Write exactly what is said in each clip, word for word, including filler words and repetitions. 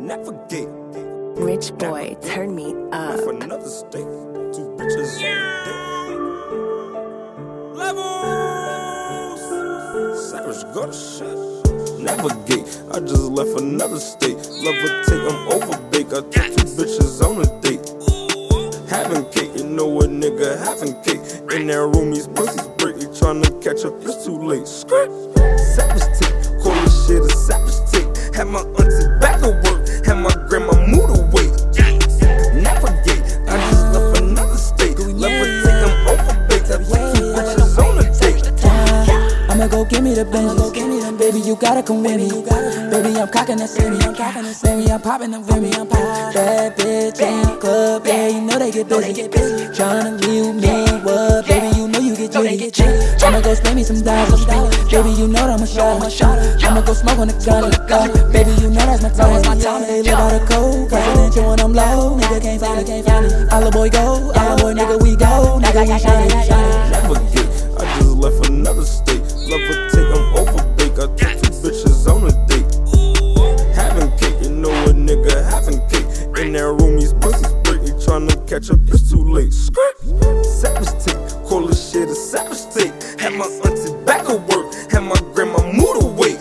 Navigate. Rich boy, turn me up. For another state. Two bitches on levels. Savage got a shit. Navigate. I just left another state. Levitate, I'm overbake. I took two bitches on a date. Having cake, you know a nigga having cake. In that room, these pussies break. They tryna catch up, it's too late. Script. Savage tape. Call this shit a savage tape. Had my auntie back to work. Had my grandma moved away. Navigate. I just left another state. Levitate, I'm overbaked. I took two bitches on a date. I'ma go give me the Benz. Baby, you gotta come with me. Baby, I'm cocking that Sammy. Baby, I'm popping the Remy. Bad bitch in the club. Yeah, you know they get busy. Tryna leave me what? Baby, you know you get jiggy. I'ma go spend me some dollars. Baby, you know that I'm a shot. I'ma go smoke on the gun. Baby, you know that's my time. They live out of cold. Presidential when I'm low. Nigga can't find me. All the boy go. All the boy nigga we go. Nigga we shine. Navigate. I just left another state. Levitate, I'm overbake. I took two bitches on a date. Having cake, you know a nigga having cake. In that room, these pussies break. They tryna catch up, it's too late. Script. Savage tape, call this shit a savage tape. Had my auntie back at work. Had my grandma moved away.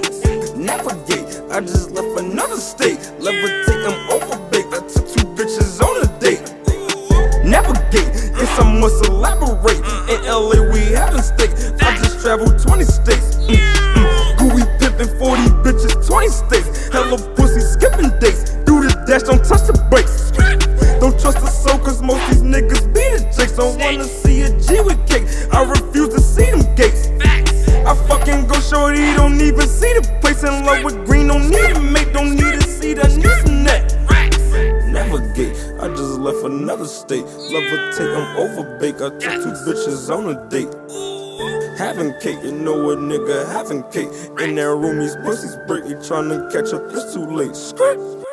Navigate, I just left another state. Levitate, I'm overbaked. I took two bitches on a date. Navigate, guess I must elaborate. In L A we having steak. I just traveled twenty states. Mm, mm. Gooey pimpin' forty bitches, twenty states. Hella pussy skipping dates. Do the dash, don't touch the brakes. Don't trust the soul, cause most these niggas be the jakes. Don't wanna see a G with cake. I refuse to see them gates. I fucking go shorty, don't even see the place. In love with green, don't need a mate, don't need a seat, I need some neck. Navigate, I just left another state. Levitate, I'm overbake. I took two bitches on a date. Having cake, you know a nigga having cake. In that room, these pussies break. They tryna catch up, it's too late. Script.